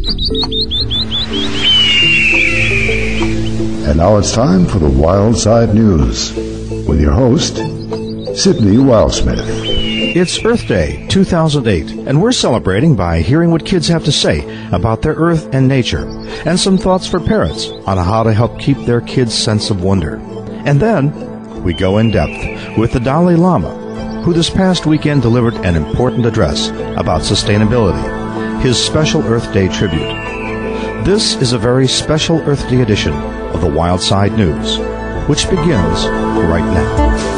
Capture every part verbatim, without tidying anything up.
And now it's time for the Wild Side News with your host, Sydney Wildsmith. It's Earth Day two thousand eight, and we're celebrating by hearing what kids have to say about their Earth and nature, and some thoughts for parents on how to help keep their kids' sense of wonder. And then we go in depth with the Dalai Lama, who this past weekend delivered an important address about sustainability, his special Earth Day tribute. This is a very special Earth Day edition of the Wild Side News, which begins right now.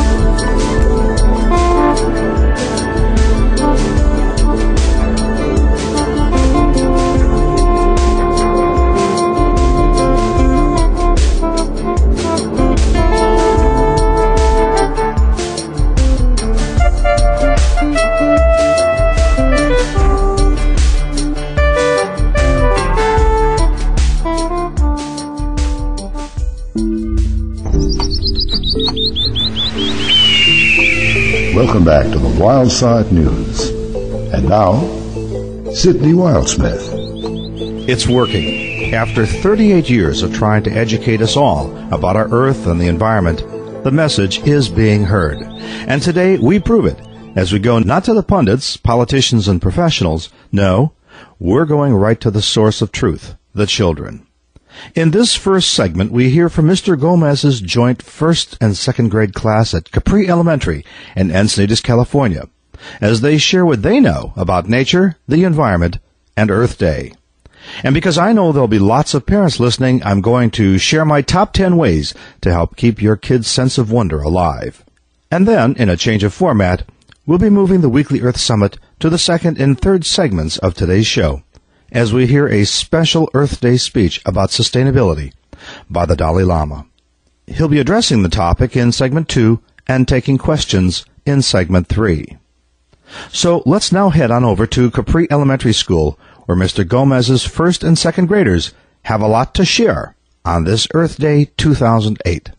Welcome back to the Wild Side News. And now, Sydney Wildsmith. It's working. After thirty-eight years of trying to educate us all about our Earth and the environment, the message is being heard. And today we prove it as we go not to the pundits, politicians, and professionals. No, we're going right to the source of truth, the children. In this first segment, we hear from Mister Gomez's joint first and second grade class at Capri Elementary in Encinitas, California, as they share what they know about nature, the environment, and Earth Day. And because I know there'll be lots of parents listening, I'm going to share my top ten ways to help keep your kids' sense of wonder alive. And then, in a change of format, we'll be moving the Weekly Earth Summit to the second and third segments of today's show, as we hear a special Earth Day speech about sustainability by the Dalai Lama. He'll be addressing the topic in segment two and taking questions in segment three. So let's now head on over to Capri Elementary School, where Mister Gomez's first and second graders have a lot to share on this Earth Day two thousand eight.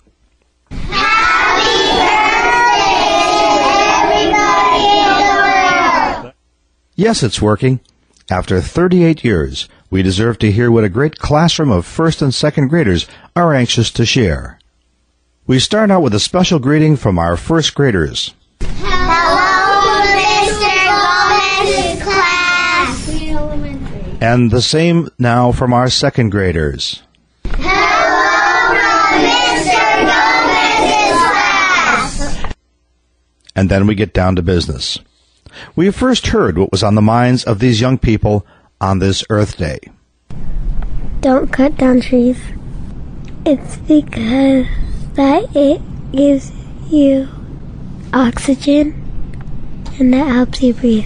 Happy birthday, everybody in the world! Yes, it's working. After thirty-eight years, we deserve to hear what a great classroom of first and second graders are anxious to share. We start out with a special greeting from our first graders. Hello, Mister Gomez's class. And the same now from our second graders. Hello from Mister Gomez's class. And then we get down to business. We first heard what was on the minds of these young people on this Earth Day. Don't cut down trees. It's because that it gives you oxygen and that helps you breathe.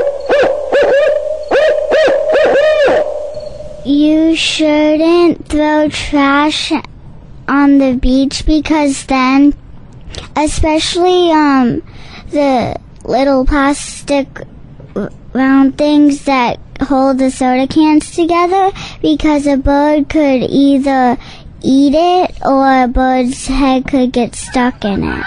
You shouldn't throw trash on the beach because then, especially um the little plastic round things that hold the soda cans together, because a bird could either eat it or a bird's head could get stuck in it.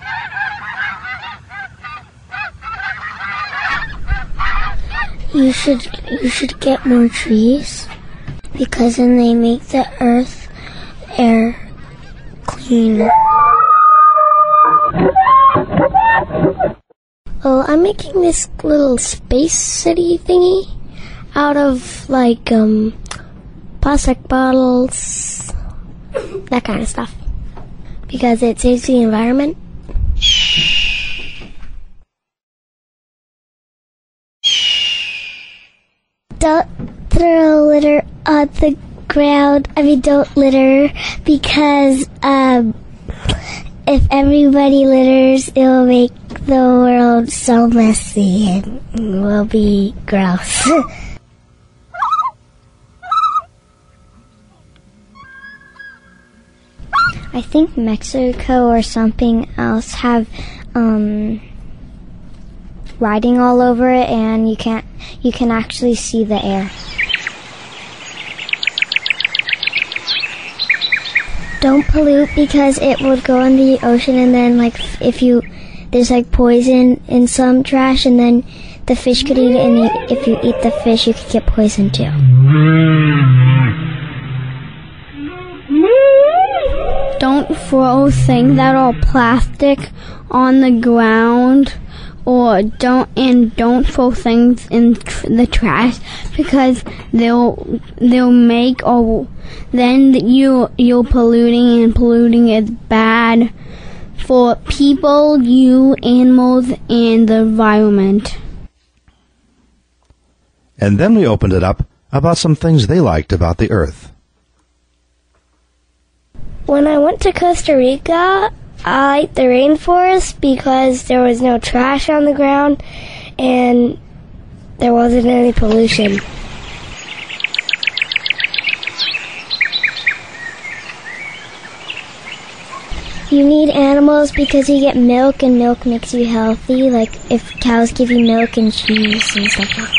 You should you should get more trees because then they make the earth air cleaner. Well, I'm making this little space city thingy out of, like, um, plastic bottles, that kind of stuff, because it saves the environment. Don't throw litter on the ground. I mean, don't litter, because, um, if everybody litters, it will make the world so messy and will be gross. I think Mexico or something else have um, writing all over it, and you can't you can actually see the air. Don't pollute, because it would go in the ocean, and then like if you there's like poison in some trash, and then the fish could eat it, and you, if you eat the fish, you could get poisoned too. Don't throw things that are plastic on the ground, or don't and don't throw things in tr- the trash, because they'll they'll make or then you you're polluting, and polluting is bad for people, you, animals, and the environment. And then we opened it up about some things they liked about the earth. When I went to Costa Rica, I liked the rainforest because there was no trash on the ground and there wasn't any pollution. You need animals because you get milk, and milk makes you healthy, like if cows give you milk and cheese and stuff like that.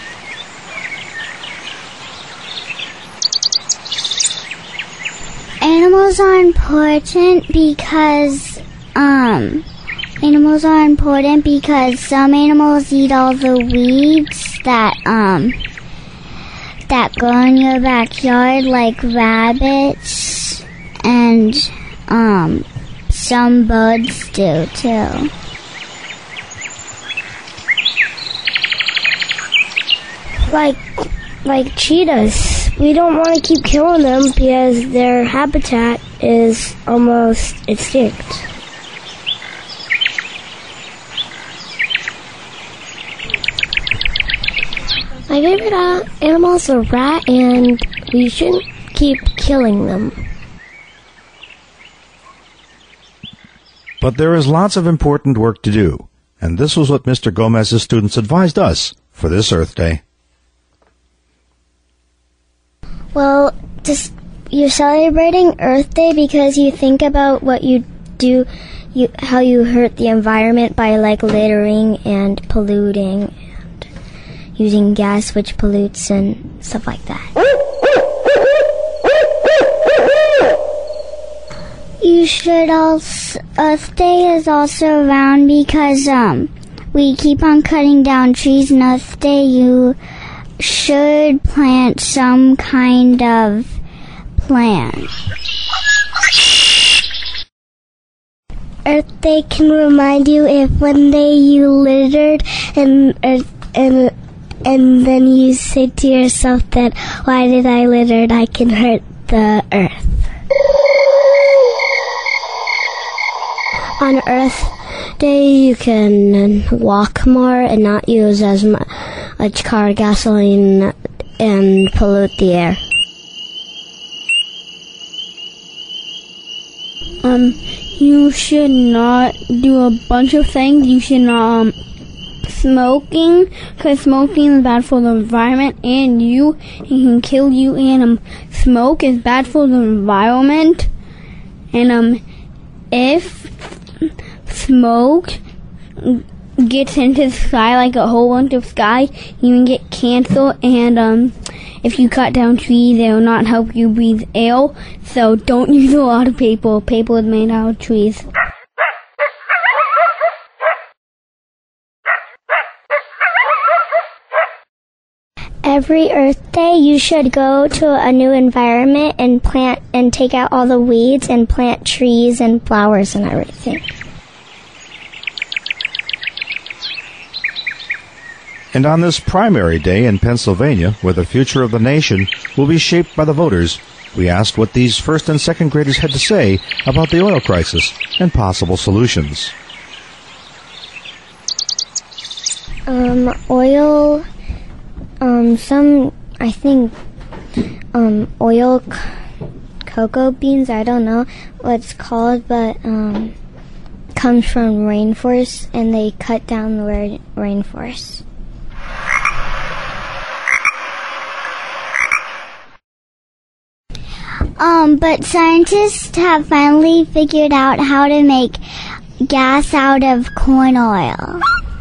Animals are important because um animals are important because some animals eat all the weeds that um that grow in your backyard, like rabbits, and um some birds do too. Like like cheetahs. We don't want to keep killing them because their habitat is almost extinct. My favorite uh, animal is a rat, and we shouldn't keep killing them. But there is lots of important work to do, and this was what Mister Gomez's students advised us for this Earth Day. Well, just you're celebrating Earth Day because you think about what you do, you, how you hurt the environment by like littering and polluting and using gas which pollutes and stuff like that. You should also, Earth Day is also around because um we keep on cutting down trees, and Earth Day you should plant some kind of plant. Earth Day can remind you if one day you littered and and and then you say to yourself that, why did I litter? I can hurt the earth. On Earth Day, you can walk more and not use as much car gasoline and pollute the air. Um, you should not do a bunch of things. You should not um, smoking, because smoking is bad for the environment, and you it can kill you. And um, smoke is bad for the environment. And um, if smoke gets into the sky, like a whole bunch of sky, you can get cancer. And um, if you cut down trees, they will not help you breathe air. So don't use a lot of paper. Paper is made out of trees. Every Earth Day, you should go to a new environment and plant and take out all the weeds and plant trees and flowers and everything. And on this primary day in Pennsylvania, where the future of the nation will be shaped by the voters, we asked what these first and second graders had to say about the oil crisis and possible solutions. Um, oil, um, some, I think, um, oil c- cocoa beans, I don't know what it's called, but, um, comes from rainforests, and they cut down the ra- rainforest. Um, but scientists have finally figured out how to make gas out of corn oil.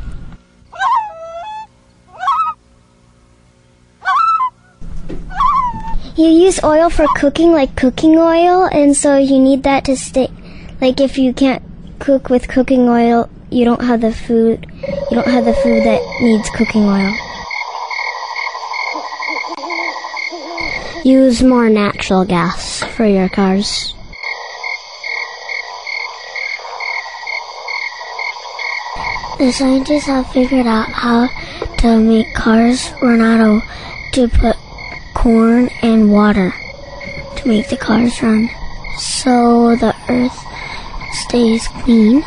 You use oil for cooking, like cooking oil, and so you need that to stay. Like if you can't cook with cooking oil, you don't have the food, you don't have the food that needs cooking oil. Use more natural gas for your cars. The scientists have figured out how to make cars run out of, to put corn and water to make the cars run, so the earth stays clean.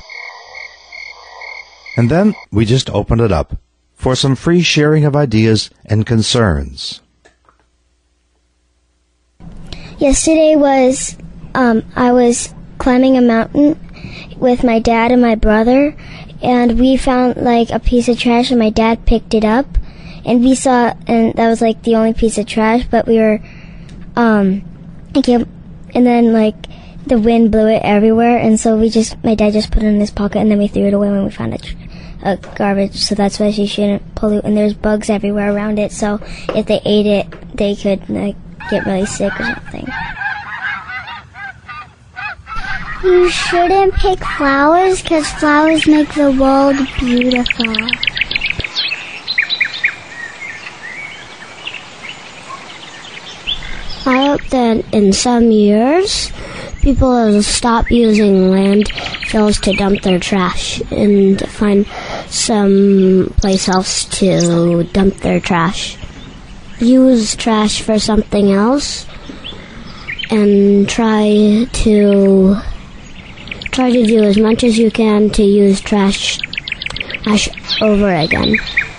And then we just opened it up for some free sharing of ideas and concerns. Yesterday was, um, I was climbing a mountain with my dad and my brother, and we found like a piece of trash, and my dad picked it up, and we saw, and that was like the only piece of trash, but we were, um, and then like the wind blew it everywhere, and so we just, my dad just put it in his pocket, and then we threw it away when we found it. Uh, garbage, so that's why she shouldn't pollute, and there's bugs everywhere around it, so if they ate it, they could like get really sick or something. You shouldn't pick flowers because flowers make the world beautiful. I hope that in some years, people will stop using landfills to dump their trash and find some place else to dump their trash. Use trash for something else and try to try to do as much as you can to use trash, trash over again.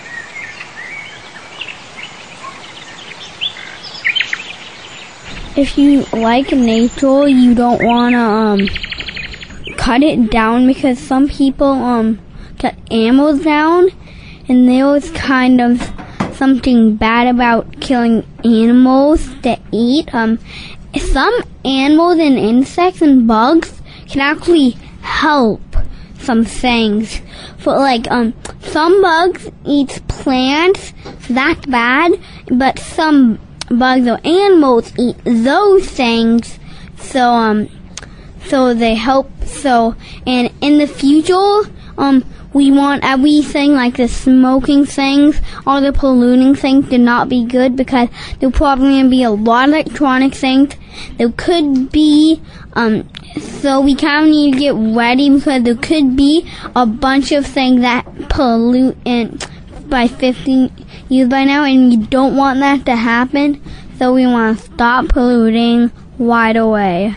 If you like nature, you don't want to um, cut it down, because some people um, cut animals down, and there was kind of something bad about killing animals to eat. Um, some animals and insects and bugs can actually help some things. For like um, some bugs eat plants, so that's bad, but some bugs or animals eat those things, so um so they help. So and in the future um we want everything like the smoking things, all the polluting things to not be good, because there's probably going to be a lot of electronic things. There could be um so we kind of need to get ready, because there could be a bunch of things that pollute and by fifty years by now, and you don't want that to happen. So we want to stop polluting right away.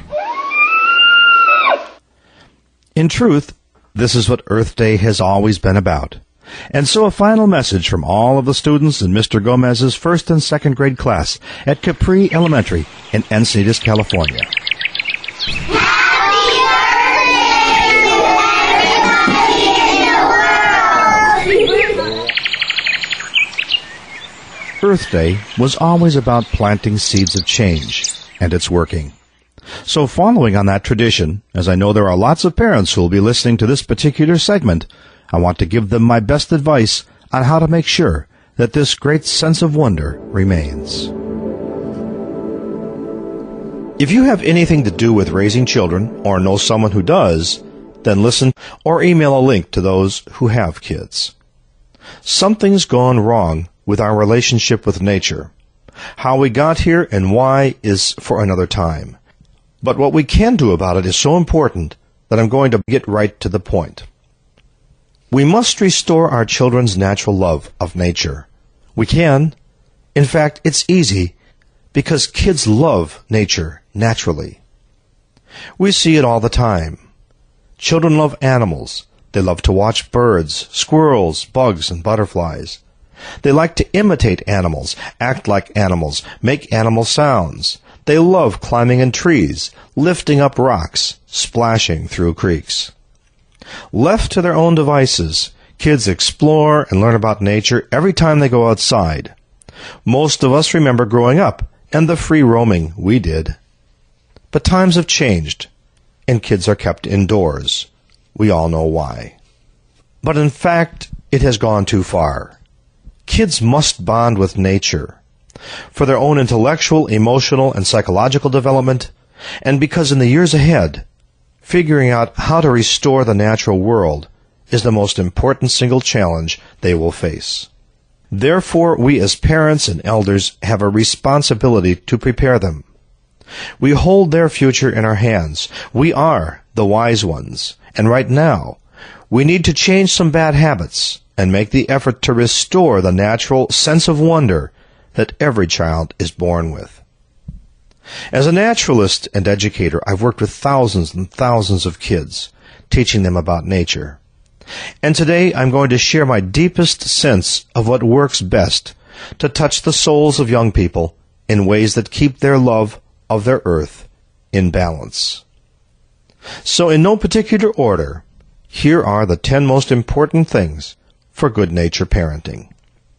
In truth, this is what Earth Day has always been about. And so a final message from all of the students in Mister Gomez's first and second grade class at Capri Elementary in Encinitas, California. Happy birthday to everybody in the world! Earth Day was always about planting seeds of change, and it's working. So following on that tradition, as I know there are lots of parents who will be listening to this particular segment, I want to give them my best advice on how to make sure that this great sense of wonder remains. If you have anything to do with raising children or know someone who does, then listen or email a link to those who have kids. Something's gone wrong with our relationship with nature. How we got here and why is for another time. But what we can do about it is so important that I'm going to get right to the point. We must restore our children's natural love of nature. We can. In fact, it's easy because kids love nature naturally. We see it all the time. Children love animals. They love to watch birds, squirrels, bugs, and butterflies. They like to imitate animals, act like animals, make animal sounds. They love climbing in trees, lifting up rocks, splashing through creeks. Left to their own devices, kids explore and learn about nature every time they go outside. Most of us remember growing up and the free roaming we did. But times have changed, and kids are kept indoors. We all know why. But in fact, it has gone too far. Kids must bond with nature for their own intellectual, emotional, and psychological development, and because in the years ahead, figuring out how to restore the natural world is the most important single challenge they will face. Therefore, we as parents and elders have a responsibility to prepare them. We hold their future in our hands. We are the wise ones, and right now, we need to change some bad habits and make the effort to restore the natural sense of wonder that every child is born with. As a naturalist and educator, I've worked with thousands and thousands of kids, teaching them about nature. And today I'm going to share my deepest sense of what works best to touch the souls of young people in ways that keep their love of their earth in balance. So in no particular order, here are the ten most important things for good nature parenting.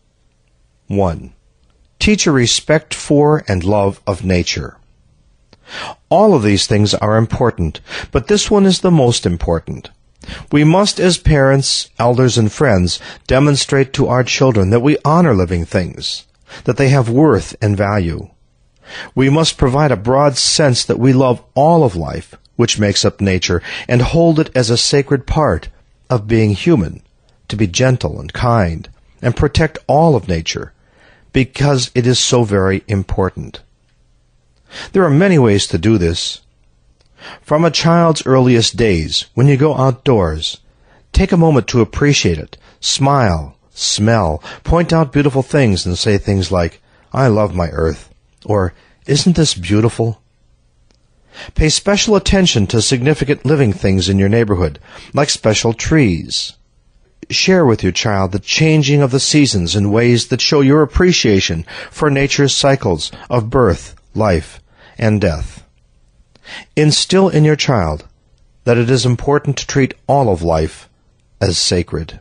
One. Teach a respect for and love of nature. All of these things are important, but this one is the most important. We must, as parents, elders, and friends, demonstrate to our children that we honor living things, that they have worth and value. We must provide a broad sense that we love all of life, which makes up nature, and hold it as a sacred part of being human, to be gentle and kind, and protect all of nature, because it is so very important. There are many ways to do this. From a child's earliest days, when you go outdoors, take a moment to appreciate it, smile, smell, point out beautiful things and say things like, "I love my earth," or "Isn't this beautiful?" Pay special attention to significant living things in your neighborhood, like special trees. Share with your child the changing of the seasons in ways that show your appreciation for nature's cycles of birth, life, and death. Instill in your child that it is important to treat all of life as sacred.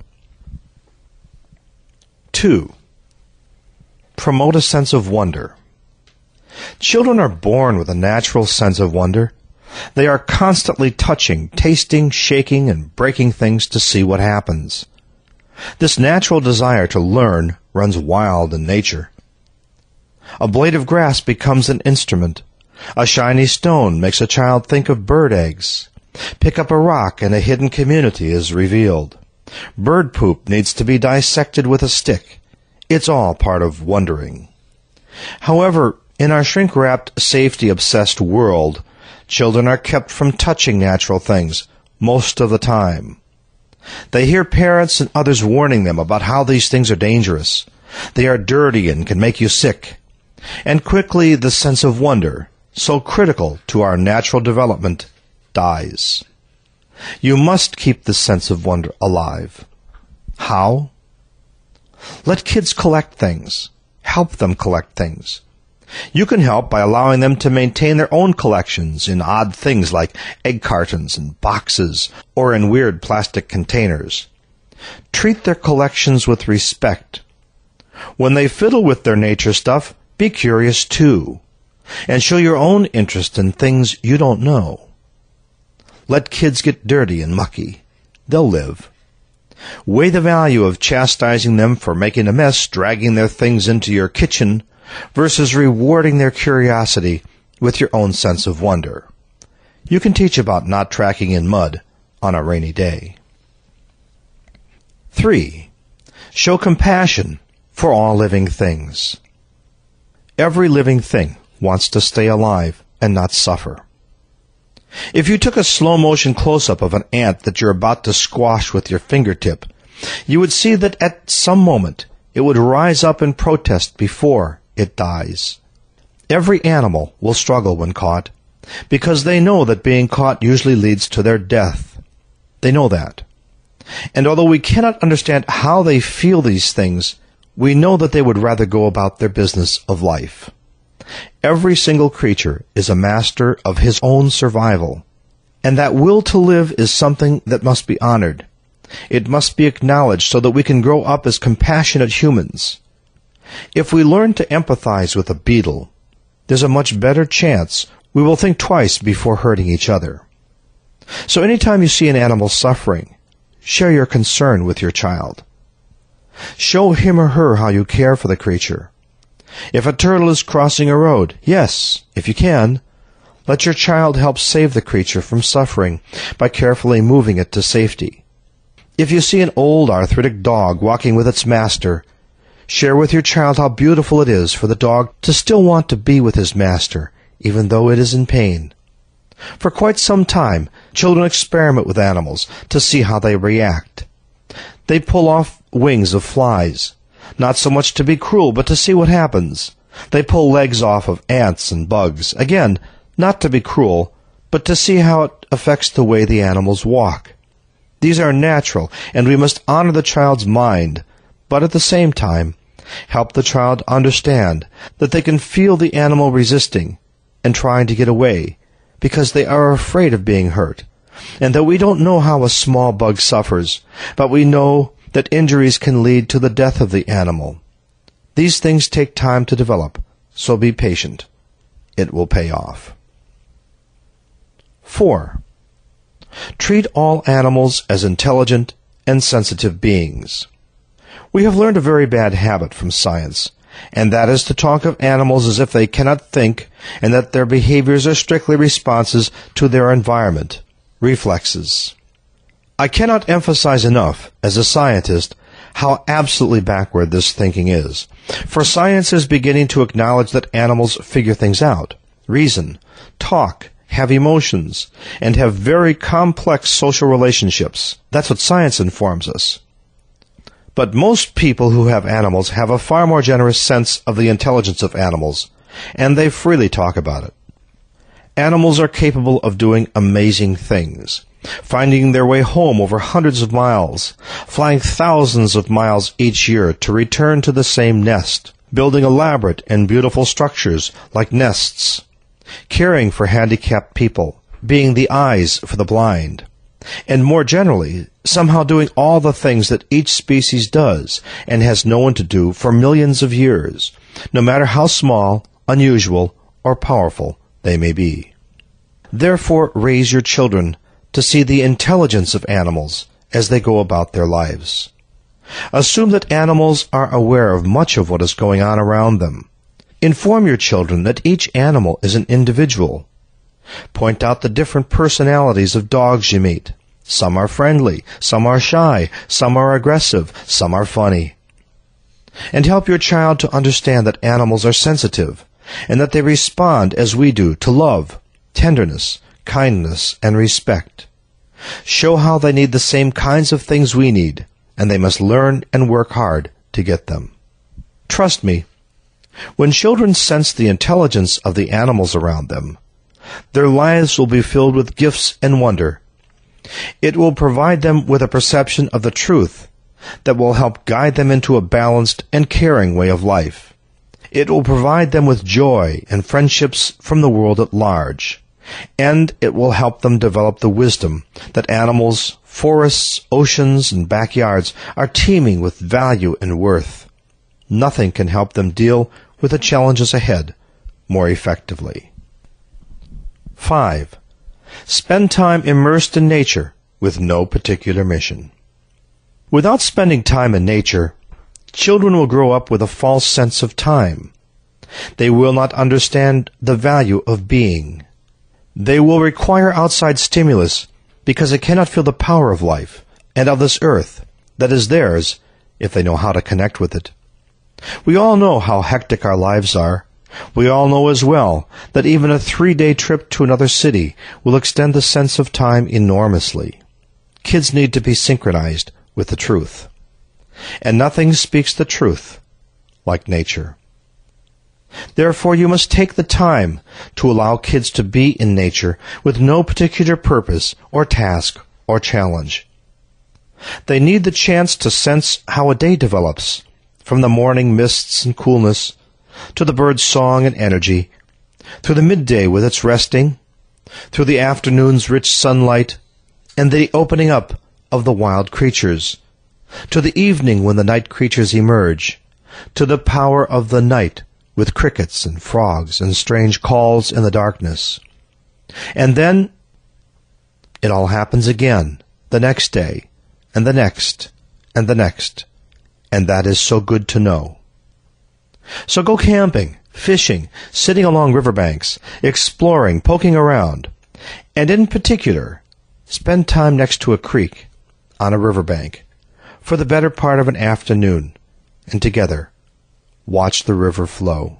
Two. Promote a sense of wonder. Children are born with a natural sense of wonder. They are constantly touching, tasting, shaking, and breaking things to see what happens. This natural desire to learn runs wild in nature. A blade of grass becomes an instrument. A shiny stone makes a child think of bird eggs. Pick up a rock and a hidden community is revealed. Bird poop needs to be dissected with a stick. It's all part of wondering. However, in our shrink-wrapped, safety-obsessed world, children are kept from touching natural things most of the time. They hear parents and others warning them about how these things are dangerous. They are dirty and can make you sick. And quickly the sense of wonder, so critical to our natural development, dies. You must keep the sense of wonder alive. How? Let kids collect things. Help them collect things. You can help by allowing them to maintain their own collections in odd things like egg cartons and boxes or in weird plastic containers. Treat their collections with respect. When they fiddle with their nature stuff, be curious too, and show your own interest in things you don't know. Let kids get dirty and mucky. They'll live. Weigh the value of chastising them for making a mess, dragging their things into your kitchen, versus rewarding their curiosity with your own sense of wonder. You can teach about not tracking in mud on a rainy day. Three. Show compassion for all living things. Every living thing wants to stay alive and not suffer. If you took a slow-motion close-up of an ant that you're about to squash with your fingertip, you would see that at some moment it would rise up in protest before it dies. Every animal will struggle when caught, because they know that being caught usually leads to their death. They know that. And although we cannot understand how they feel these things, we know that they would rather go about their business of life. Every single creature is a master of his own survival, and that will to live is something that must be honored. It must be acknowledged so that we can grow up as compassionate humans. If we learn to empathize with a beetle, there's a much better chance we will think twice before hurting each other. So anytime you see an animal suffering, share your concern with your child. Show him or her how you care for the creature. If a turtle is crossing a road, yes, if you can, let your child help save the creature from suffering by carefully moving it to safety. If you see an old arthritic dog walking with its master, share with your child how beautiful it is for the dog to still want to be with his master, even though it is in pain. For quite some time, children experiment with animals to see how they react. They pull off wings of flies, not so much to be cruel, but to see what happens. They pull legs off of ants and bugs, again, not to be cruel, but to see how it affects the way the animals walk. These are natural, and we must honor the child's mind, but at the same time, help the child understand that they can feel the animal resisting and trying to get away, because they are afraid of being hurt, and that we don't know how a small bug suffers, but we know that injuries can lead to the death of the animal. These things take time to develop, so be patient. It will pay off. Four. Treat all animals as intelligent and sensitive beings. We have learned a very bad habit from science, and that is to talk of animals as if they cannot think and that their behaviors are strictly responses to their environment, reflexes. I cannot emphasize enough, as a scientist, how absolutely backward this thinking is. For science is beginning to acknowledge that animals figure things out, reason, talk, have emotions, and have very complex social relationships. That's what science informs us. But most people who have animals have a far more generous sense of the intelligence of animals, and they freely talk about it. Animals are capable of doing amazing things, finding their way home over hundreds of miles, flying thousands of miles each year to return to the same nest, building elaborate and beautiful structures like nests, caring for handicapped people, being the eyes for the blind, and more generally, somehow doing all the things that each species does and has known to do for millions of years, no matter how small, unusual, or powerful they may be. Therefore, raise your children to see the intelligence of animals as they go about their lives. Assume that animals are aware of much of what is going on around them. Inform your children that each animal is an individual. Point out the different personalities of dogs you meet. Some are friendly, some are shy, some are aggressive, some are funny. And help your child to understand that animals are sensitive, and that they respond as we do to love, tenderness, kindness, and respect. Show how they need the same kinds of things we need, and they must learn and work hard to get them. Trust me, when children sense the intelligence of the animals around them, their lives will be filled with gifts and wonder. It will provide them with a perception of the truth that will help guide them into a balanced and caring way of life. It will provide them with joy and friendships from the world at large, and it will help them develop the wisdom that animals, forests, oceans, and backyards are teeming with value and worth. Nothing can help them deal with the challenges ahead more effectively. Five. Spend time immersed in nature with no particular mission. Without spending time in nature, children will grow up with a false sense of time. They will not understand the value of being. They will require outside stimulus because they cannot feel the power of life and of this earth that is theirs if they know how to connect with it. We all know how hectic our lives are. We all know as well that even a three-day trip to another city will extend the sense of time enormously. Kids need to be synchronized with the truth. And nothing speaks the truth like nature. Therefore, you must take the time to allow kids to be in nature with no particular purpose or task or challenge. They need the chance to sense how a day develops, from the morning mists and coolness, to the bird's song and energy, through the midday with its resting, through the afternoon's rich sunlight, and the opening up of the wild creatures, to the evening when the night creatures emerge, to the power of the night with crickets and frogs and strange calls in the darkness. And then it all happens again, the next day, and the next, and the next, and that is so good to know. So go camping, fishing, sitting along riverbanks, exploring, poking around, and in particular, spend time next to a creek, on a riverbank for the better part of an afternoon, and together watch the river flow.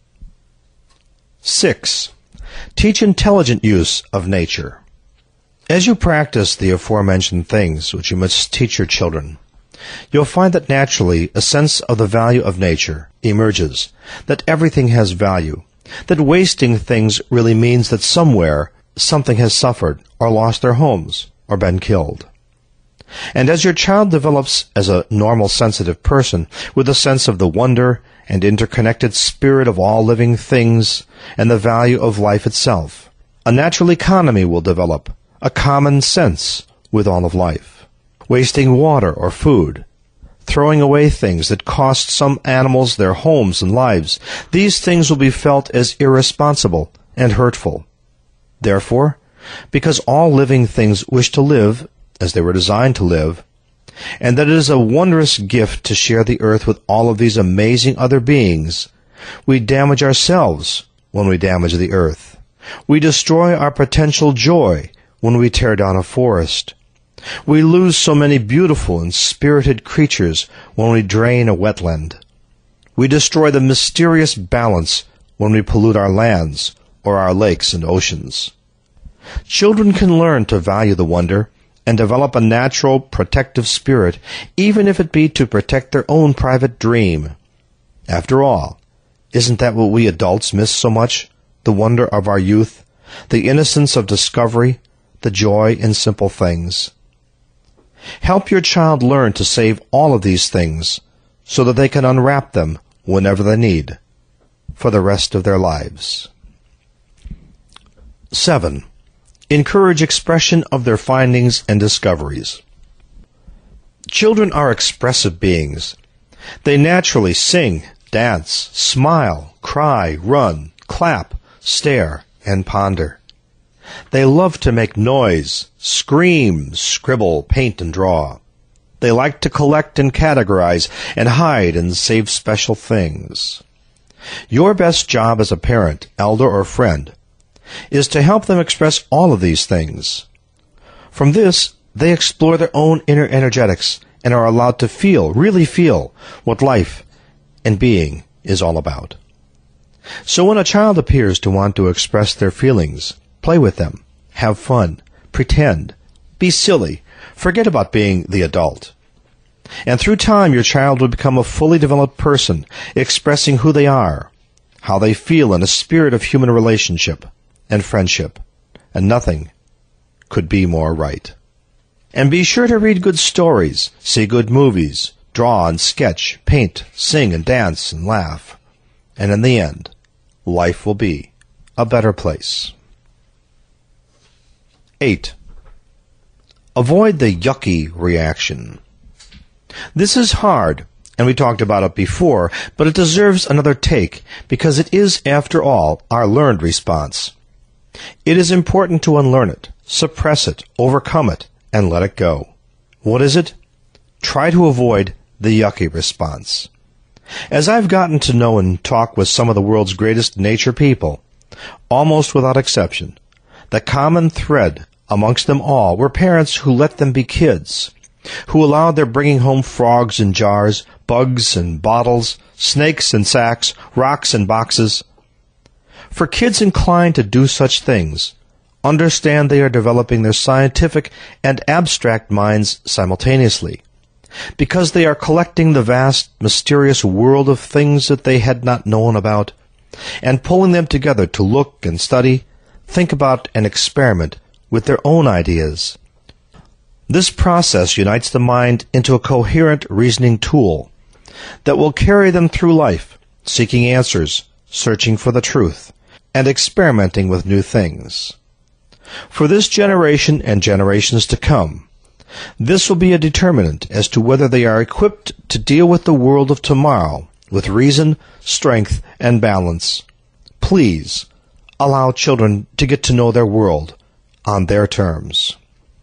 Six, teach intelligent use of nature. As you practice the aforementioned things which you must teach your children, you'll find that naturally a sense of the value of nature emerges, that everything has value, that wasting things really means that somewhere something has suffered or lost their homes or been killed. And as your child develops as a normal sensitive person with a sense of the wonder and interconnected spirit of all living things and the value of life itself, a natural economy will develop, a common sense with all of life. Wasting water or food, throwing away things that cost some animals their homes and lives, these things will be felt as irresponsible and hurtful. Therefore, because all living things wish to live as they were designed to live, and that it is a wondrous gift to share the earth with all of these amazing other beings, we damage ourselves when we damage the earth. We destroy our potential joy when we tear down a forest. We lose so many beautiful and spirited creatures when we drain a wetland. We destroy the mysterious balance when we pollute our lands or our lakes and oceans. Children can learn to value the wonder and develop a natural protective spirit, even if it be to protect their own private dream. After all, isn't that what we adults miss so much? The wonder of our youth, the innocence of discovery, the joy in simple things. Help your child learn to save all of these things so that they can unwrap them whenever they need for the rest of their lives. Seven, encourage expression of their findings and discoveries. Children are expressive beings. They naturally sing, dance, smile, cry, run, clap, stare, and ponder. They love to make noise, scream, scribble, paint, and draw. They like to collect and categorize and hide and save special things. Your best job as a parent, elder, or friend is to help them express all of these things. From this, they explore their own inner energetics and are allowed to feel, really feel, what life and being is all about. So when a child appears to want to express their feelings, play with them, have fun, pretend, be silly, forget about being the adult. And through time, your child will become a fully developed person, expressing who they are, how they feel in a spirit of human relationship and friendship, and nothing could be more right. And be sure to read good stories, see good movies, draw and sketch, paint, sing and dance and laugh. And in the end, life will be a better place. Eight, avoid the yucky reaction. This is hard, and we talked about it before, but it deserves another take because it is, after all, our learned response. It is important to unlearn it, suppress it, overcome it, and let it go. What is it? Try to avoid the yucky response. As I've gotten to know and talk with some of the world's greatest nature people, almost without exception, the common thread amongst them all were parents who let them be kids, who allowed their bringing home frogs in jars, bugs in bottles, snakes in sacks, rocks in boxes. For kids inclined to do such things, understand they are developing their scientific and abstract minds simultaneously, because they are collecting the vast, mysterious world of things that they had not known about, and pulling them together to look and study, think about, and experiment with their own ideas. This process unites the mind into a coherent reasoning tool that will carry them through life, seeking answers, searching for the truth, and experimenting with new things. For this generation and generations to come, this will be a determinant as to whether they are equipped to deal with the world of tomorrow with reason, strength, and balance. Please allow children to get to know their world on their terms.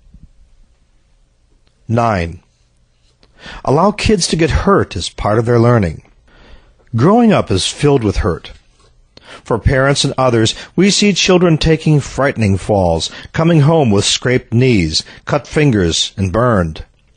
Nine, allow kids to get hurt as part of their learning. Growing up is filled with hurt. For parents and others, we see children taking frightening falls, coming home with scraped knees, cut fingers, and burned.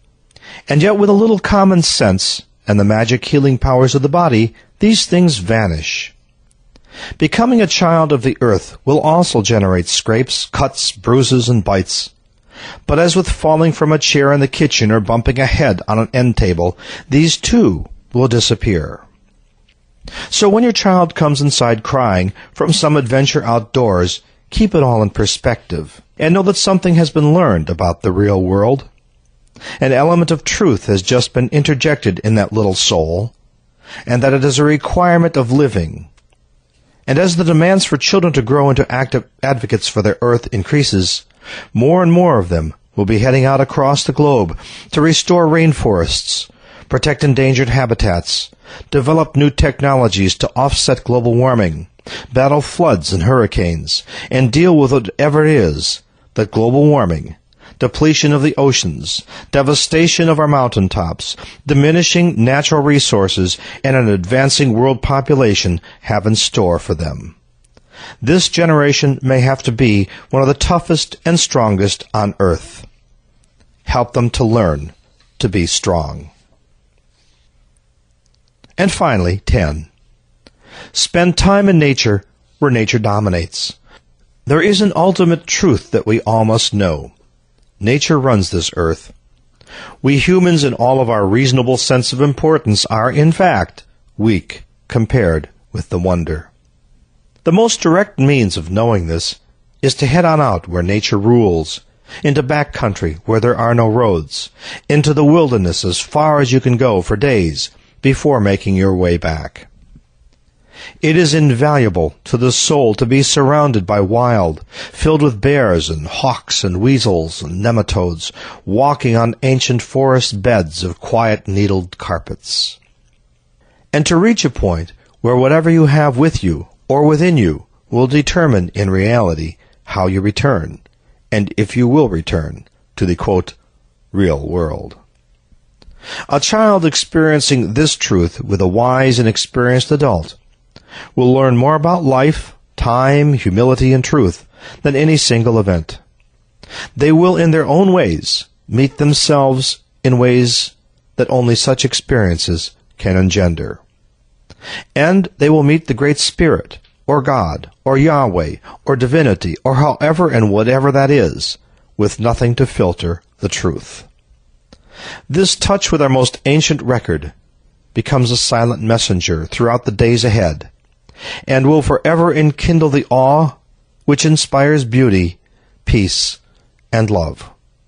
And yet with a little common sense and the magic healing powers of the body, these things vanish. Becoming a child of the earth will also generate scrapes, cuts, bruises, and bites. But as with falling from a chair in the kitchen or bumping a head on an end table, these too will disappear. So when your child comes inside crying from some adventure outdoors, keep it all in perspective and know that something has been learned about the real world. An element of truth has just been interjected in that little soul, and that it is a requirement of living. And as the demands for children to grow into active advocates for their earth increases, more and more of them will be heading out across the globe to restore rainforests, protect endangered habitats, develop new technologies to offset global warming, battle floods and hurricanes, and deal with whatever it is that global warming, depletion of the oceans, devastation of our mountaintops, diminishing natural resources, and an advancing world population have in store for them. This generation may have to be one of the toughest and strongest on earth. Help them to learn to be strong. And finally, ten. Spend time in nature where nature dominates. There is an ultimate truth that we all must know. Nature runs this earth. We humans, in all of our reasonable sense of importance, are, in fact, weak compared with the wonder. The most direct means of knowing this is to head on out where nature rules, into back country where there are no roads, into the wilderness as far as you can go for days before making your way back. It is invaluable to the soul to be surrounded by wild, filled with bears and hawks and weasels and nematodes, walking on ancient forest beds of quiet needled carpets. And to reach a point where whatever you have with you or within you will determine in reality how you return, and if you will return, to the, quote, real world. A child experiencing this truth with a wise and experienced adult will learn more about life, time, humility, and truth than any single event. They will, in their own ways, meet themselves in ways that only such experiences can engender. And they will meet the Great Spirit, or God, or Yahweh, or divinity, or however and whatever that is, with nothing to filter the truth. This touch with our most ancient record becomes a silent messenger throughout the days ahead, and will forever enkindle the awe which inspires beauty, peace, and love.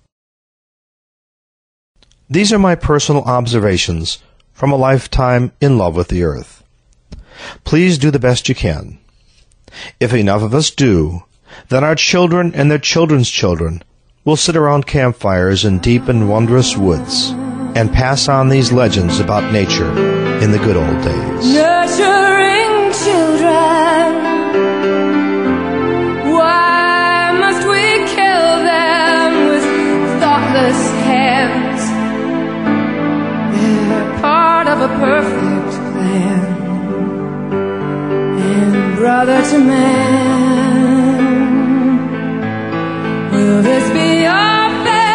These are my personal observations from a lifetime in love with the earth. Please do the best you can. If enough of us do, then our children and their children's children will sit around campfires in deep and wondrous woods and pass on these legends about nature in the good old days. Nurturing children, why must we kill them with thoughtless hands? They're part of a perfect plan, and brother to man, will this be our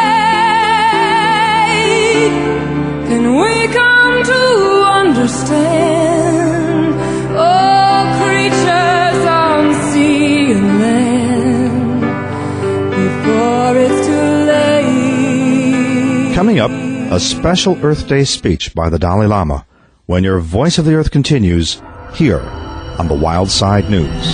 fate? Can we come to understand all creatures on sea and land before it's too late? Coming up, a special Earth Day speech by the Dalai Lama when your Voice of the Earth continues here on the Wild Side News.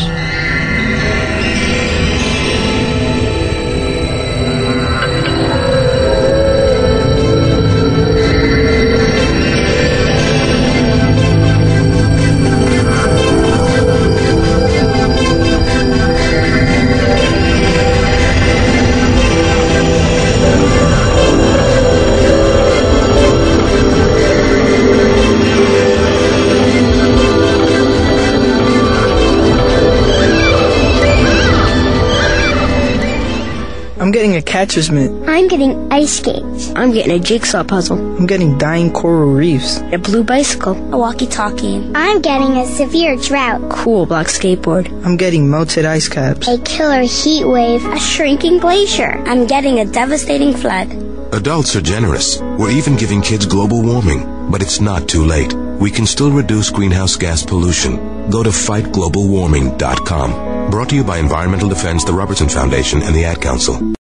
I'm getting a catcher's mitt. I'm getting ice skates. I'm getting a jigsaw puzzle. I'm getting dying coral reefs. A blue bicycle. A walkie-talkie. I'm getting a severe drought. Cool black skateboard. I'm getting melted ice caps. A killer heat wave. A shrinking glacier. I'm getting a devastating flood. Adults are generous. We're even giving kids global warming. But it's not too late. We can still reduce greenhouse gas pollution. Go to fight global warming dot com. Brought to you by Environmental Defense, the Robertson Foundation, and the Ad Council.